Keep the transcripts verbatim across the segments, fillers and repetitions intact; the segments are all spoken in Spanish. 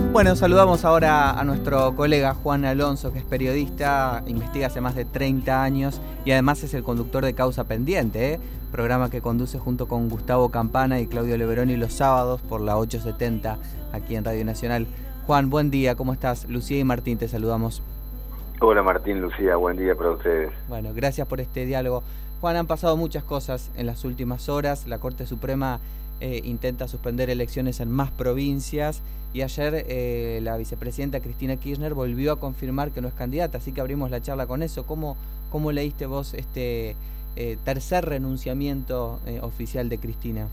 Bueno, saludamos ahora a nuestro colega Juan Alonso, que es periodista, investiga hace más de treinta años y además es el conductor de Causa Pendiente, ¿eh? Programa que conduce junto con Gustavo Campana y Claudio Leveroni los sábados por la ochocientos setenta aquí en Radio Nacional. Juan, buen día, ¿cómo estás? Lucía y Martín, te saludamos. Hola Martín, Lucía, buen día para ustedes. Bueno, gracias por este diálogo. Juan, han pasado muchas cosas en las últimas horas. La Corte Suprema eh, intenta suspender elecciones en más provincias y ayer eh, la vicepresidenta Cristina Kirchner volvió a confirmar que no es candidata, así que abrimos la charla con eso. ¿Cómo, cómo leíste vos este eh, tercer renunciamiento eh, oficial de Cristina?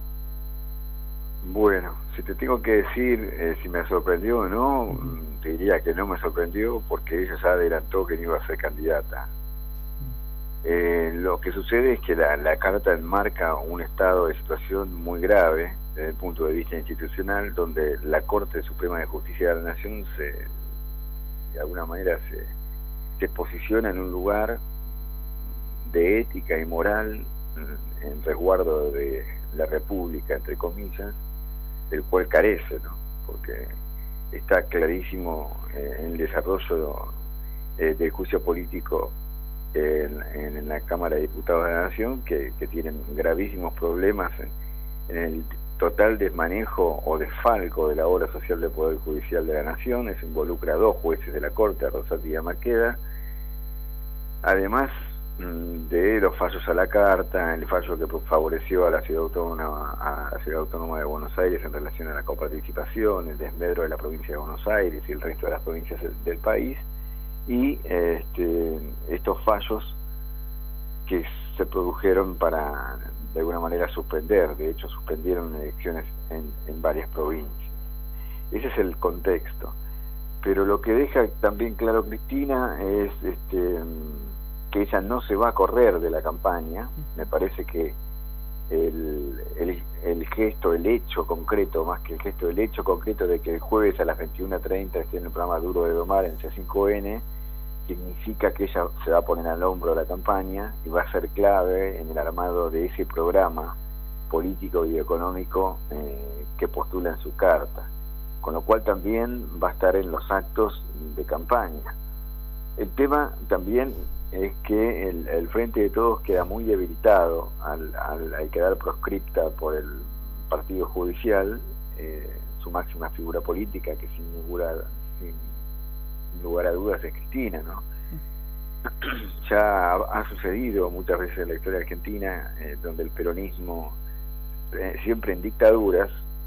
Bueno, si te tengo que decir eh, si me sorprendió o no, uh-huh. te diría que no me sorprendió porque ella ya adelantó que no iba a ser candidata. Uh-huh. Eh, lo que sucede es que la, la carta enmarca un estado de situación muy grave desde el punto de vista institucional, donde la Corte Suprema de Justicia de la Nación se, de alguna manera se, se posiciona en un lugar de ética y moral en resguardo de la República, entre comillas, del cual carece, ¿no? Porque está clarísimo eh, en el desarrollo eh, del juicio político en, en, en la Cámara de Diputados de la Nación, que, que tienen gravísimos problemas en, en el total desmanejo o desfalco de la obra social del Poder Judicial de la Nación. Eso involucra a dos jueces de la Corte, a Rosati y a Maqueda, además de los fallos a la carta, el fallo que favoreció a la ciudad autónoma, a la ciudad autónoma de Buenos Aires en relación a la coparticipación, el desmedro de la provincia de Buenos Aires y el resto de las provincias del país, y este, estos fallos que se produjeron para de alguna manera suspender, de hecho suspendieron elecciones en, en varias provincias. Ese es el contexto. Pero lo que deja también claro Cristina es este que ella no se va a correr de la campaña. Me parece que el, el, el gesto, el hecho concreto, más que el gesto, el hecho concreto de que el jueves a las veintiuna treinta esté en el programa Duro de Domar en C cinco N, significa que ella se va a poner al hombro de la campaña y va a ser clave en el armado de ese programa político y económico eh, que postula en su carta, con lo cual también va a estar en los actos de campaña. El tema también es que el, el Frente de Todos queda muy debilitado al, al, al quedar proscripta por el partido judicial, eh, su máxima figura política, que sin, ninguna, sin lugar a dudas es Cristina, ¿no? Ya ha, ha sucedido muchas veces en la historia argentina, eh, donde el peronismo, eh, siempre en dictaduras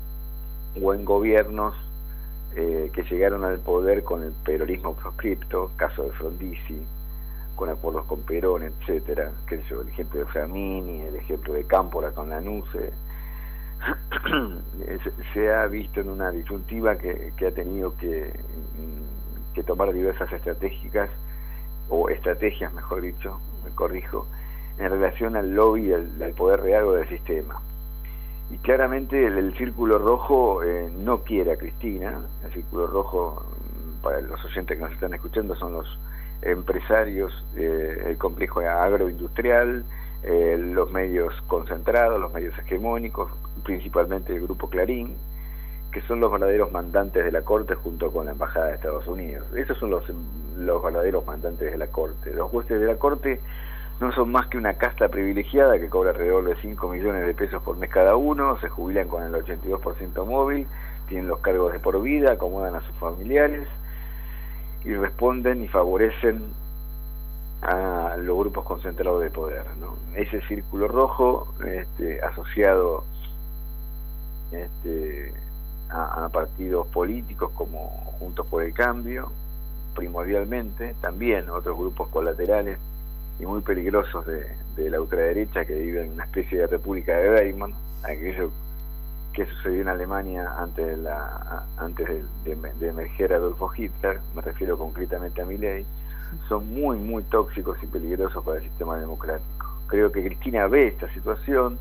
o en gobiernos eh, que llegaron al poder con el peronismo proscripto, caso de Frondizi, con acuerdos con Perón, etcétera, que es el ejemplo de Framini, el ejemplo de Cámpora con Lanuse, se ha visto en una disyuntiva que, que ha tenido que, que tomar diversas estratégicas, o estrategias mejor dicho, me corrijo, en relación al lobby del, del poder real o del sistema. Y claramente el, el Círculo Rojo eh, no quiere a Cristina. El Círculo Rojo, para los oyentes que nos están escuchando, son los empresarios, eh, el complejo agroindustrial, eh, los medios concentrados, los medios hegemónicos, principalmente el Grupo Clarín, que son los verdaderos mandantes de la Corte junto con la Embajada de Estados Unidos. Esos son los, los verdaderos mandantes de la Corte. Los jueces de la Corte no son más que una casta privilegiada que cobra alrededor de cinco millones de pesos por mes cada uno, se jubilan con el ochenta y dos por ciento móvil, tienen los cargos de por vida, acomodan a sus familiares y responden y favorecen a los grupos concentrados de poder, ¿no? Ese Círculo Rojo, este, asociado este, a, a partidos políticos como Juntos por el Cambio, primordialmente, también otros grupos colaterales y muy peligrosos de, de la ultraderecha que viven en una especie de república de Weimar, aquello que sucedió en Alemania antes de, la, antes de, de, de emerger Adolfo Hitler, me refiero concretamente a Milei, son muy, muy tóxicos y peligrosos para el sistema democrático. Creo que Cristina ve esta situación,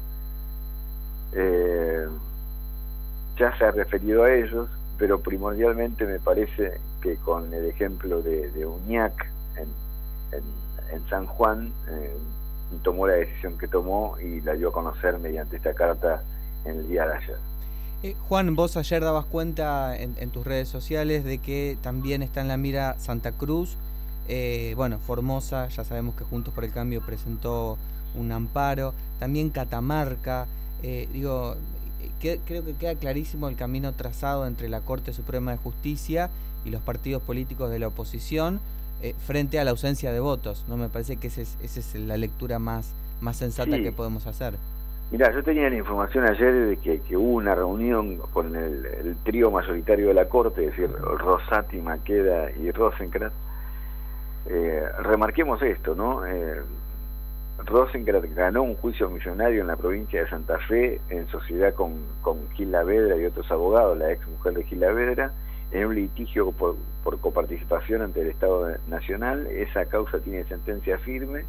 eh, ya se ha referido a ellos, pero primordialmente me parece que con el ejemplo de, de Uñac en, en, en San Juan, eh, tomó la decisión que tomó y la dio a conocer mediante esta carta en el día de ayer. Eh, Juan, vos ayer dabas cuenta en, en tus redes sociales de que también está en la mira Santa Cruz, eh, bueno, Formosa, ya sabemos que Juntos por el Cambio presentó un amparo, también Catamarca, eh, digo, que, creo que queda clarísimo el camino trazado entre la Corte Suprema de Justicia y los partidos políticos de la oposición eh, frente a la ausencia de votos, ¿no? Me parece que esa es, esa es la lectura más, más sensata Sí. que podemos hacer. Mirá, yo tenía la información ayer de que, que hubo una reunión con el, el trío mayoritario de la Corte, es decir, Rosati, Maqueda y Rosenkrantz. Eh, remarquemos esto, ¿no? Eh, Rosenkrantz ganó un juicio millonario en la provincia de Santa Fe en sociedad con, con Gil Lavedra y otros abogados, la ex mujer de Gil Lavedra, en un litigio por, por coparticipación ante el Estado Nacional. Esa causa tiene sentencia firme.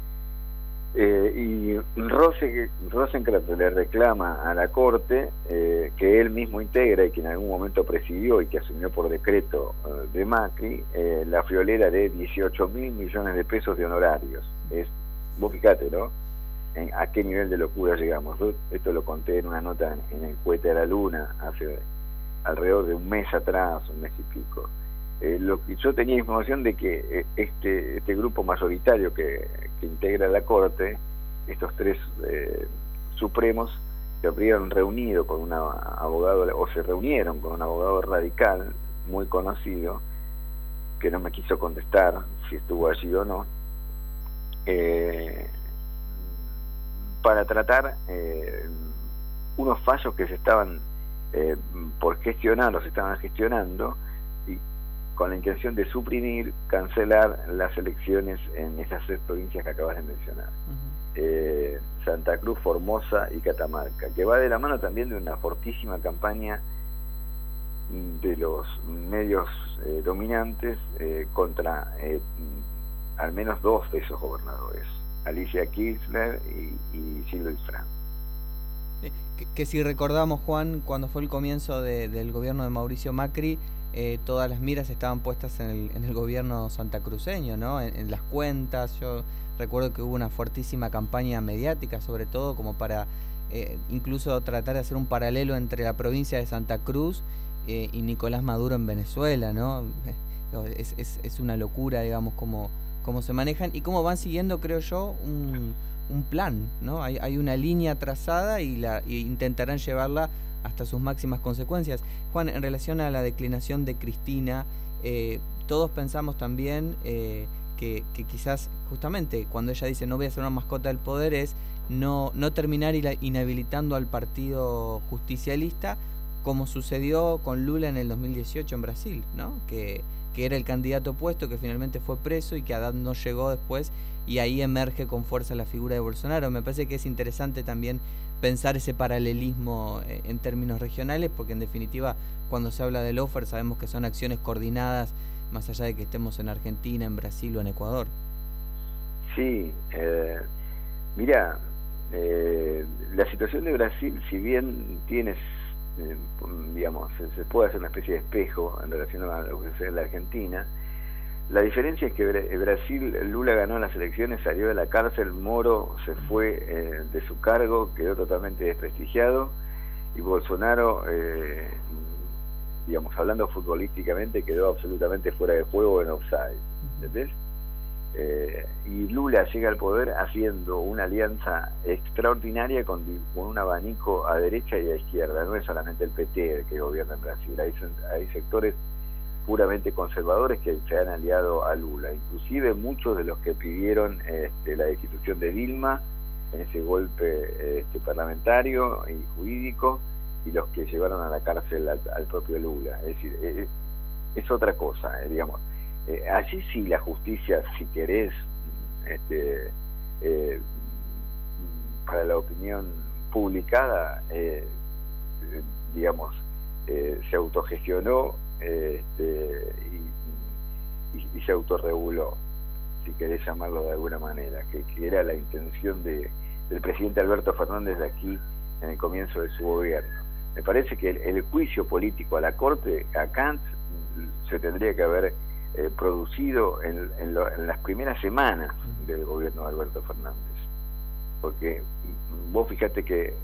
Eh, y Rose, Rosenkrantz le reclama a la Corte eh, que él mismo integra y que en algún momento presidió y que asumió por decreto eh, de Macri eh, la friolera de dieciocho mil millones de pesos de honorarios. Es, vos fijate, ¿no? En, a qué nivel de locura llegamos. Yo esto lo conté en una nota en, en el Cohete a la Luna hace alrededor de un mes atrás, un mes y pico. Eh, lo que yo tenía información de que eh, este este grupo mayoritario que, que integra la Corte, estos tres eh, supremos, se habrían reunido con un abogado, o se reunieron con un abogado radical muy conocido, que no me quiso contestar si estuvo allí o no, eh, para tratar eh, unos fallos que se estaban eh, por gestionar o se estaban gestionando, y con la intención de suprimir, cancelar las elecciones en esas tres provincias que acabas de mencionar. Uh-huh. eh, Santa Cruz, Formosa y Catamarca, que va de la mano también de una fortísima campaña de los medios eh, dominantes eh, contra eh, al menos dos de esos gobernadores, Alicia Kirchner y, y Silvio Disfrán. Que, que si recordamos, Juan, cuando fue el comienzo de, del gobierno de Mauricio Macri, Eh, todas las miras estaban puestas en el, en el gobierno santacruceño, ¿no? En, en las cuentas. Yo recuerdo que hubo una fuertísima campaña mediática, sobre todo como para eh, incluso tratar de hacer un paralelo entre la provincia de Santa Cruz eh, y Nicolás Maduro en Venezuela, ¿no? Es, es, es una locura, digamos, cómo, cómo se manejan y cómo van siguiendo, creo yo, un, un plan, ¿no? Hay, hay una línea trazada y, la, y intentarán llevarla hasta sus máximas consecuencias. Juan, en relación a la declinación de Cristina, eh, todos pensamos también eh, que, que quizás justamente cuando ella dice no voy a ser una mascota del poder es no, no terminar inhabilitando al partido justicialista, como sucedió con Lula en el dos mil dieciocho en Brasil, ¿no? Que, que era el candidato opuesto, que finalmente fue preso y que Haddad no llegó después, y ahí emerge con fuerza la figura de Bolsonaro. Me parece que es interesante también pensar ese paralelismo en términos regionales, porque en definitiva cuando se habla de lawfare sabemos que son acciones coordinadas más allá de que estemos en Argentina, en Brasil o en Ecuador. Sí, eh, mira, eh, la situación de Brasil, si bien tienes, eh, digamos, se, se puede hacer una especie de espejo en relación a lo que sucede en la Argentina, la diferencia es que Brasil, Lula ganó las elecciones, salió de la cárcel, Moro se fue eh, de su cargo, quedó totalmente desprestigiado, y Bolsonaro, eh, digamos, hablando futbolísticamente, quedó absolutamente fuera de juego en offside, ¿entendés? Eh, y Lula llega al poder haciendo una alianza extraordinaria con, con un abanico a derecha y a izquierda. No es solamente el P T el que gobierna en Brasil, hay, hay sectores puramente conservadores que se han aliado a Lula, inclusive muchos de los que pidieron este, la destitución de Dilma en ese golpe este, parlamentario y jurídico, y los que llevaron a la cárcel al, al propio Lula. Es decir, es, es otra cosa, eh, digamos. Eh, allí sí la justicia, si querés, este, eh, para la opinión publicada, eh, eh, digamos, eh, se autogestionó Este, y, y, y se autorreguló, si querés llamarlo de alguna manera, que, que era la intención de, del presidente Alberto Fernández de aquí en el comienzo de su gobierno. Me parece que el, el juicio político a la Corte, a Kant, se tendría que haber eh, producido en, en, lo, en las primeras semanas del gobierno de Alberto Fernández, porque vos fíjate que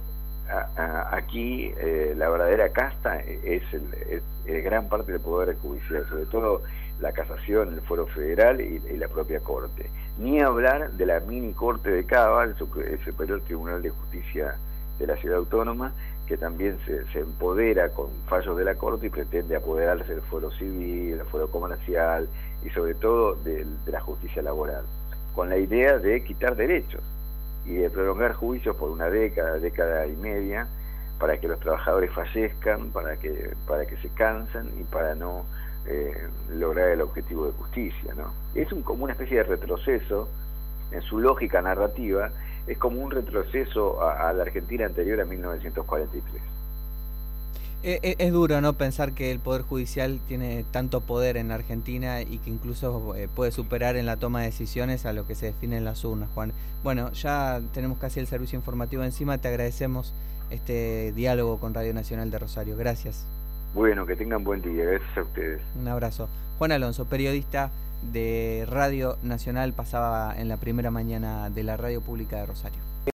a, a, aquí eh, la verdadera casta es, el, es, es gran parte del poder judicial, sobre todo la casación, el fuero federal y, y la propia corte. Ni hablar de la mini corte de Cava, el, el Superior Tribunal de Justicia de la Ciudad Autónoma, que también se, se empodera con fallos de la corte y pretende apoderarse del fuero civil, del fuero comercial y sobre todo de, de la justicia laboral, con la idea de quitar derechos y de prolongar juicios por una década, década y media, para que los trabajadores fallezcan, para que, para que se cansen y para no eh, lograr el objetivo de justicia, ¿no? Es un, como una especie de retroceso, en su lógica narrativa, es como un retroceso a, a la Argentina anterior a mil novecientos cuarenta y tres. Es, es duro, ¿no?, pensar que el Poder Judicial tiene tanto poder en Argentina y que incluso eh, puede superar en la toma de decisiones a lo que se define en las urnas, Juan. Bueno, ya tenemos casi el servicio informativo encima, te agradecemos este diálogo con Radio Nacional de Rosario. Gracias. Bueno, que tengan buen día, gracias a ustedes. Un abrazo. Juan Alonso, periodista de Radio Nacional, pasaba en la primera mañana de la Radio Pública de Rosario.